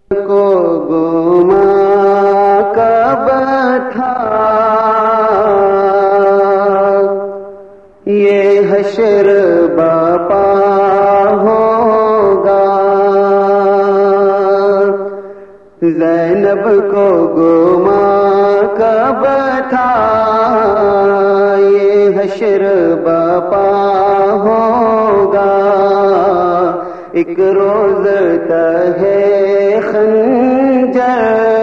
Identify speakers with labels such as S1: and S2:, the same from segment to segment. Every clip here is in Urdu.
S1: کو گما کب تھا یہ حشر برپا ہوگا، زینب کو گما کب تھا یہ حشر برپا ہوگا، ایک روز تہے خنجر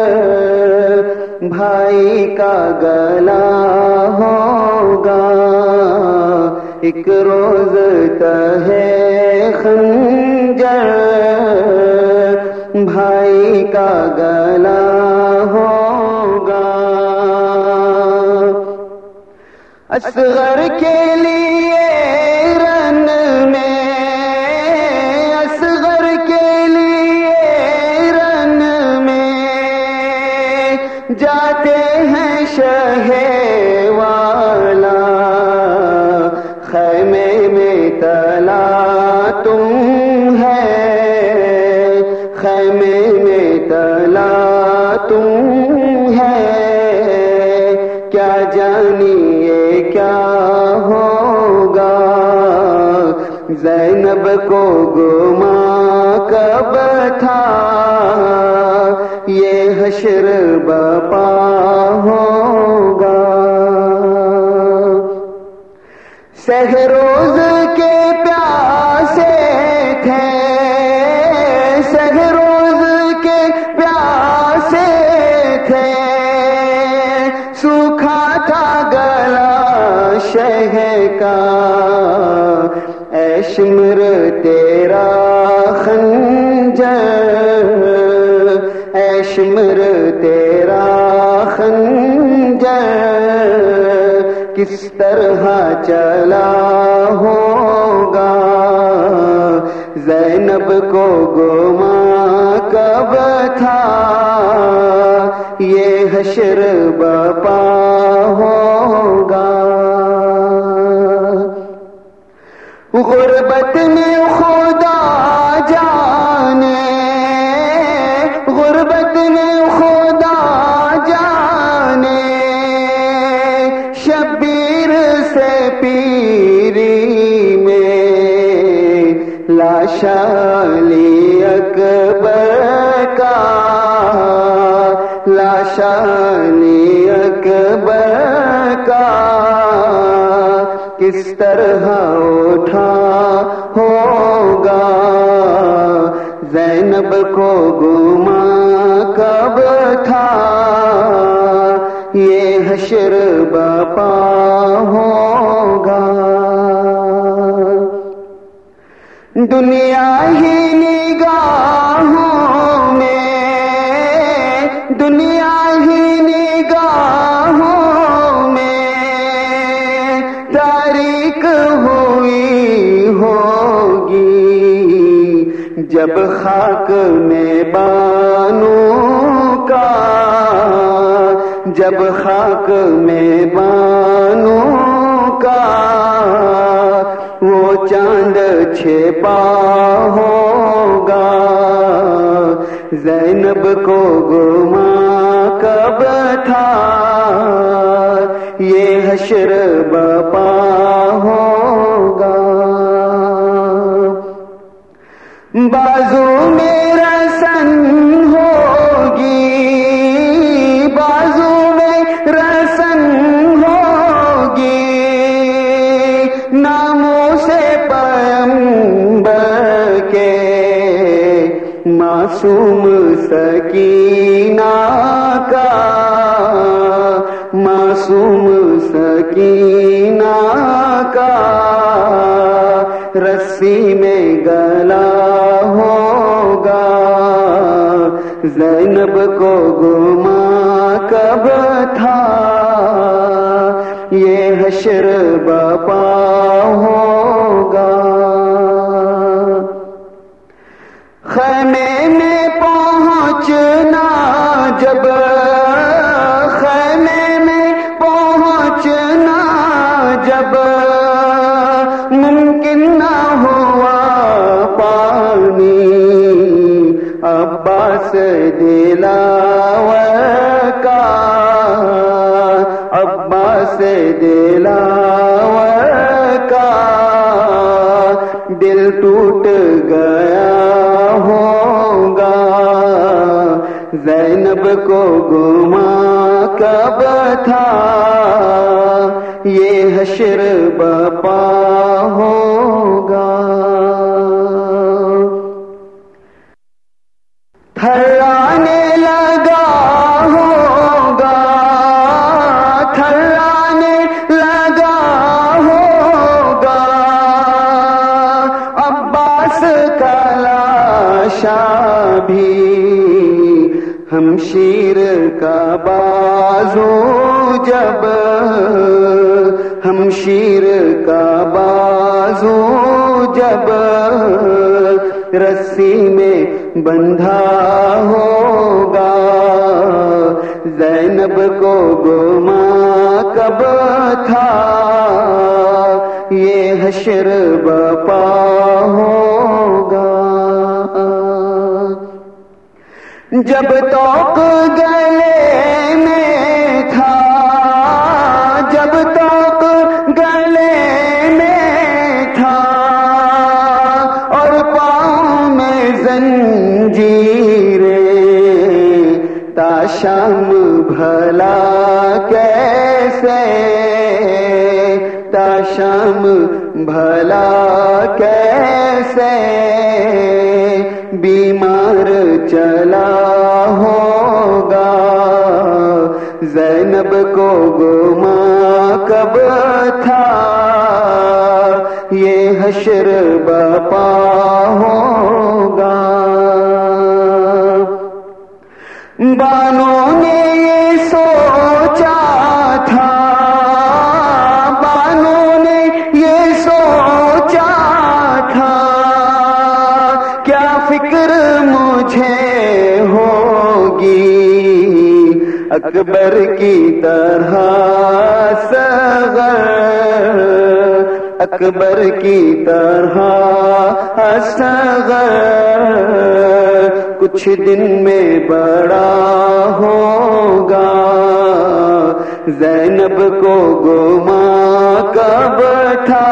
S1: بھائی کا گلا ہوگا، ایک روز تہے خنجر بھائی کا گلا ہوگا، اصغر کے لیے رن میں، اصغر کے لیے رن میں جاتے ہیں شہ والا، خیمے میں تلا تم ہے، خیمے میں تلا تم ہے، کیا جانیے کیا ہوگا، زینب کو گما کب تھا یہ حشر برپا ہوگا، سحروز کے پیاسے تھے، سحروز کے پیاسے تھے، سوکھا تھا گلا شہ کا، اے شمر تیرا خنجر، اے شمر تیرا خنجر کس طرح چلا ہوگا، زینب کو گما کب تھا یہ حشر برپا ہوگا، غربت میں خدا جانے، غربت میں خدا جانے، شبیر سے پیری میں لاشا علی اکبر کا، لاشا علی اکبر کا کس طرح اٹھا ہوگا، زینب کو گما کب تھا یہ حشر برپا ہوگا، دنیا ہی نگاہوں میں، دنیا ہی نگاہوں میں تاریک ہوئی ہوگی، جب خاک میں بانو کا، جب خاک میں بانو کا وہ چاند چھپا ہوگا، زینب کو گما کب تھا یہ حشر برپا ہوگا، بازو میں رسن ہوگی، بازو میں رسن ہوگی، ناموں سے پیغمبر کے معصوم سکینہ کا، معصوم سکینہ کا رسی میں گلا ہوگا، زینب کو گما کب تھا یہ حشر برپا ہوگا، خیمے میں پہنچنا جب، خیمے میں پہنچنا جب ممکن نہ ہوا پانی عباس دلاور کا، عباس دلاور کا دل ٹوٹ گیا ہوگا، زینب کو گما کب تھا یہ حشر برپا ہوگا۔ تھرانے لگا ہوگا، تھرانے لگا ہوگا، عباس کا لاشا بھی ہمشیر کا بازو جب، ہمشیر کا بازو جب رسی میں بندھا ہوگا، زینب کو گما کب تھا یہ حشر برپا ہوگا۔ جب توق گلے میں تھا، جب توق گلے میں تھا اور پاؤں میں زنجیریں، تا شام بھلا کیسے، تا شام بھلا کیسے بیمار چلا ہوگا، زینب کو گما کب تھا یہ حشر برپا ہوگا۔ بانوں نے یہ سوچا تھا، بانوں نے یہ سوچا تھا کیا فکر مجھے ہوگی، اکبر کی طرح اصغر، اکبر کی طرح اصغر کچھ دن میں بڑا ہوگا، زینب کو گما کب تھا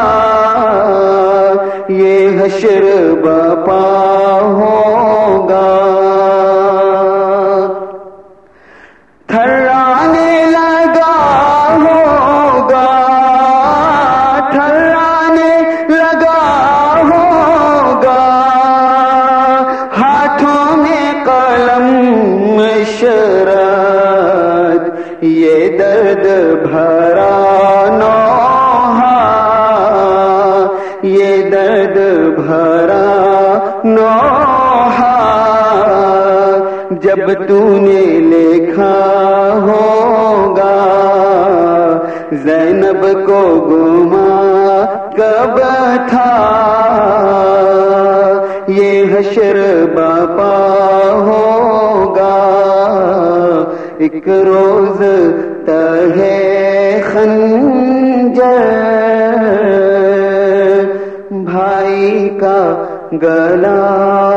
S1: یہ حشر برپا ہوگا۔ تھرانے لگا ہوگا، تھرانے لگا ہوگا، ہاتھوں میں قلم عشرت یہ درد بھرا نوحہ، یہ درد بھرا نوحہ جب تو نے لکھا ہوگا، زینب کو گما کب تھا یہ حشر برپا ہوگا۔ ایک روز تہے خنجر بھائی کا گلا